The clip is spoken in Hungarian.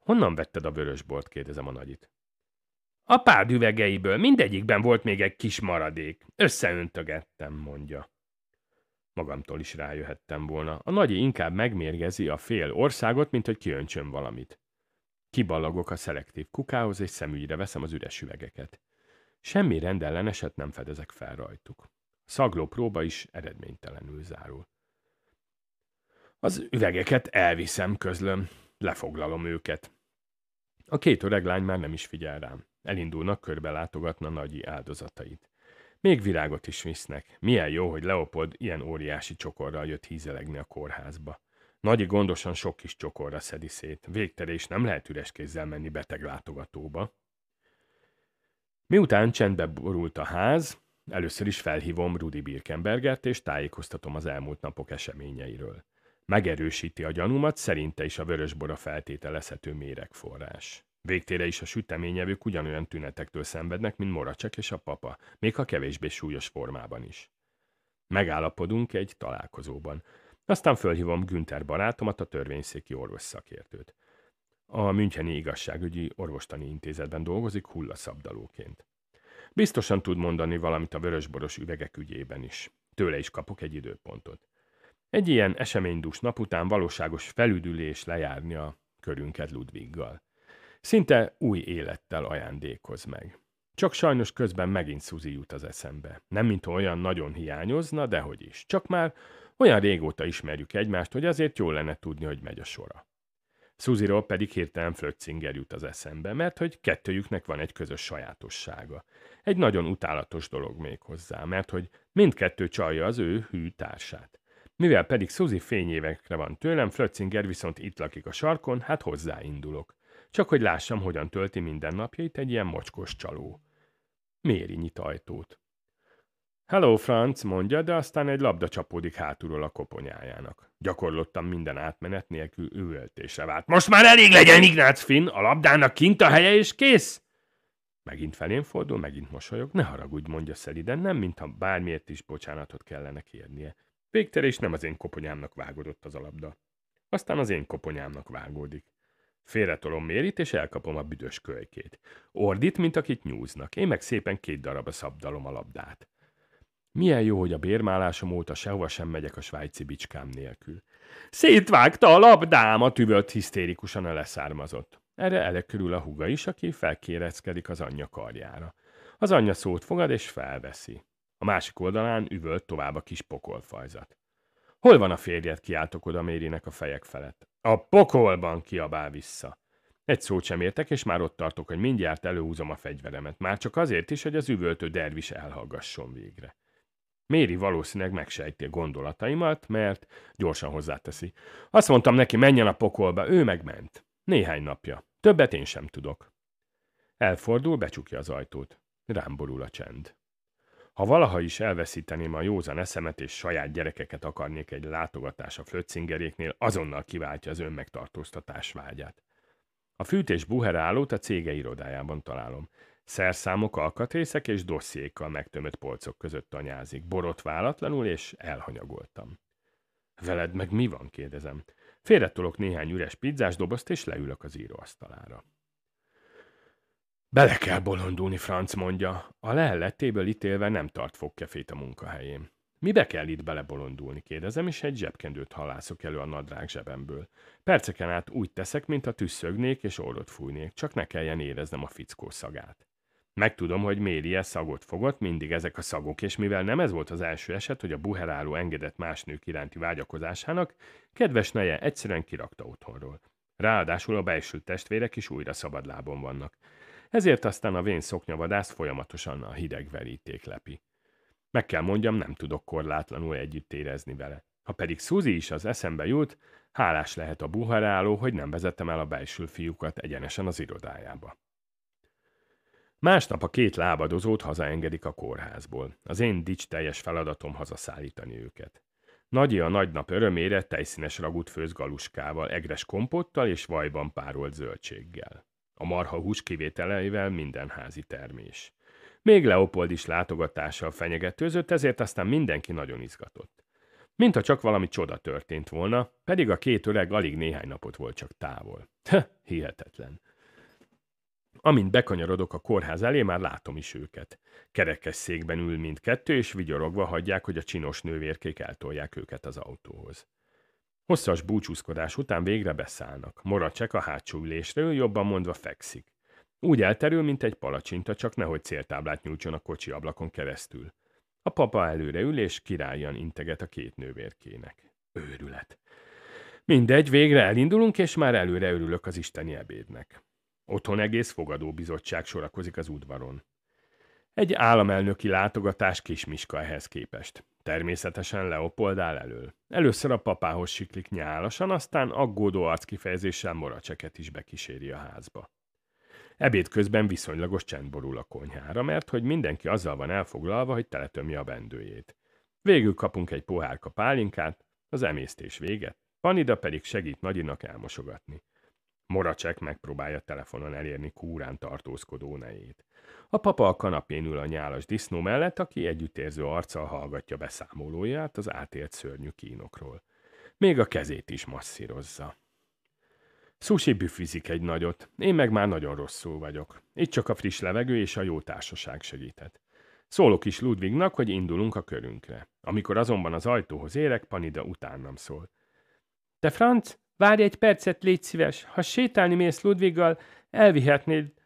Honnan vetted a vörösbort, kérdezem a nagyit. Apád üvegeiből, mindegyikben volt még egy kis maradék. Összeöntögettem, mondja. Magamtól is rájöhettem volna. A nagyi inkább megmérgezi a fél országot, mint hogy kiöntsön valamit. Kiballagok a szelektív kukához, és szemügyre veszem az üres üvegeket. Semmi rendelleneset nem fedezek fel rajtuk. A szagló próba is eredménytelenül zárul. Az üvegeket elviszem, közlöm. Lefoglalom őket. A két öreg lány már nem is figyel rám. Elindulnak körbe látogatni a nagyi áldozatait. Még virágot is visznek. Milyen jó, hogy Leopold ilyen óriási csokorral jött hízelegni a kórházba. Nagyi gondosan sok kis csokorra szedi szét. Végterés nem lehet üres kézzel menni beteg látogatóba. Miután csendbe borult a ház, először is felhívom Rudi Birkenbergert, és tájékoztatom az elmúlt napok eseményeiről. Megerősíti a gyanúmat, szerinte is a vörösbor a feltételezhető méregforrás. Végtére is a süteményevők ugyanolyan tünetektől szenvednek, mint Moracsek és a papa, még ha kevésbé súlyos formában is. Megállapodunk egy találkozóban. Aztán fölhívom Günther barátomat, a törvényszéki orvosszakértőt. A Müncheni Igazságügyi Orvostani Intézetben dolgozik hullaszabdalóként. Biztosan tud mondani valamit a vörösboros üvegek ügyében is. Tőle is kapok egy időpontot. Egy ilyen eseménydús nap után valóságos felüdülés lejárni a körünket Ludwiggal. Szinte új élettel ajándékoz meg. Csak sajnos közben megint Suzy jut az eszembe. Nem mint olyan nagyon hiányozna, dehogy is. Csak már olyan régóta ismerjük egymást, hogy azért jól lenne tudni, hogy megy a sora. Suzyról pedig hirtelen Flötzinger jut az eszembe, mert hogy kettőjüknek van egy közös sajátossága. Egy nagyon utálatos dolog még hozzá, mert hogy mindkettő csalja az ő hű társát. Mivel pedig Suzy fényévekre van tőlem, Flötzinger viszont itt lakik a sarkon, hát hozzáindulok. Csak hogy lássam, hogyan tölti mindennapjait egy ilyen mocskos csaló. Méri nyit ajtót. Hello, Franz, mondja, de aztán egy labda csapódik hátulról a koponyájának. Gyakorlottam minden átmenet nélkül üvöltésre vált. Most már elég legyen, Ignác Finn, a labdának kint a helye és kész! Megint felém fordul, megint mosolyog. Ne haragudj, mondja szeliden, nem mintha bármiért is bocsánatot kellene kérnie. Végtére is nem az én koponyámnak vágódott az a labda. Aztán az én koponyámnak vágódik. Félretolom Mérit, és elkapom a büdös kölykét. Ordít, mint akit nyúznak. Én meg szépen 2 darabra szabdalom a labdát. Milyen jó, hogy a bérmálásom óta sehova sem megyek a svájci bicskám nélkül. Szétvágta a labdámat, üvölt hisztérikusan a leszármazott. Erre elekörül a húga is, aki felkéreckedik az anyja karjára. Az anyja szót fogad és felveszi. A másik oldalán üvölt tovább a kis pokolfajzat. Hol van a férjed? Kiáltok oda Mérinek a fejek felett. A pokolban, kiabál vissza. Egy szót sem értek, és már ott tartok, hogy mindjárt előhúzom a fegyveremet. Már csak azért is, hogy az üvöltő dervis elhallgasson végre. Méri valószínűleg megsejti a gondolataimat, mert gyorsan hozzáteszi. Azt mondtam neki, menjen a pokolba, ő megment. Néhány napja. Többet én sem tudok. Elfordul, becsukja az ajtót. Rám borul a csend. Ha valaha is elveszíteném a józan eszemet, és saját gyerekeket akarnék egy látogatás a Flötzingeréknél, azonnal kiváltja az önmegtartóztatás vágyát. A fűtés buherálót a cége irodájában találom. Szerszámok, alkatrészek és dossziékkal megtömött polcok között tanyázik. Borotválatlanul és elhanyagoltam. Veled meg mi van, kérdezem. Félretolok néhány üres pizzás dobozt, és leülök az íróasztalára. Bele kell bolondulni, Franz, mondja. A lehellettéből ítélve nem tart fogkefét a munkahelyén. Mibe kell itt belebolondulni, kérdezem, és egy zsebkendőt halászok elő a nadrág zsebemből. Perceken át úgy teszek, mint a tüsszögnék és orrot fújnék, csak ne kelljen éreznem a fickó szagát. Megtudom, hogy Mérie szagot fogott, mindig ezek a szagok, és mivel nem ez volt az első eset, hogy a buheráló engedett más nők iránti vágyakozásának, kedves neje egyszerűen kirakta otthonról. Ráadásul a belsült testvérek is újra szabadlábon vannak. Ezért aztán a vén szoknyavadász folyamatosan a hideg veríték lepi. Meg kell mondjam, nem tudok korlátlanul együtt érezni vele. Ha pedig Suzy is az eszembe jut, hálás lehet a buheráló, hogy nem vezettem el a belső fiúkat egyenesen az irodájába. Másnap a 2 lábadozót hazaengedik a kórházból. Az én dicsteljes feladatom hazaszállítani őket. Nagyi a nagynap örömére tejszínes ragút főz galuskával, egres kompottal és vajban párolt zöldséggel. A marha hús kivételeivel minden házi termés. Még Leopold is látogatással fenyegetőzött, ezért aztán mindenki nagyon izgatott. Mintha csak valami csoda történt volna, pedig a két öreg alig néhány napot volt csak távol. Hihetetlen. Amint bekanyarodok a kórház elé, már látom is őket. Kerekes székben ül mindkettő, és vigyorogva hagyják, hogy a csinos nővérkék eltolják őket az autóhoz. Hosszas búcsúzkodás után végre beszállnak. Moracsek a hátsó ülésre ül, jobban mondva fekszik. Úgy elterül, mint egy palacsinta, csak nehogy céltáblát nyújtson a kocsi ablakon keresztül. A papa előre ül, és királyan integet a két nővérkének. Őrület. Mindegy, végre elindulunk, és már előre örülök az isteni ebédnek. Otthon egész fogadóbizottság sorakozik az udvaron. Egy államelnöki látogatás Kismiska ehhez képest. Természetesen Leopold áll elől. Először a papához siklik nyálasan, aztán aggódó arckifejezéssel Moracseket is bekíséri a házba. Ebéd közben viszonylagos csend borul a konyhára, mert hogy mindenki azzal van elfoglalva, hogy teletömje a bendőjét. Végül kapunk egy pohárka pálinkát, az emésztés véget, Panida pedig segít nagyinak elmosogatni. Moracsek megpróbálja telefonon elérni kúrán tartózkodó nejét. A papa a kanapén ül a nyálas disznó mellett, aki együttérző arccal hallgatja beszámolóját az átélt szörnyű kínokról. Még a kezét is masszírozza. Sushi büfizik egy nagyot, én meg már nagyon rosszul vagyok. Itt csak a friss levegő és a jó társaság segíthet. Szólok is Ludwignak, hogy indulunk a körünkre. Amikor azonban az ajtóhoz érek, Panida utánam szól. Te Franc, várj egy percet, légy szíves. Ha sétálni mész Ludwiggal, elvihetnéd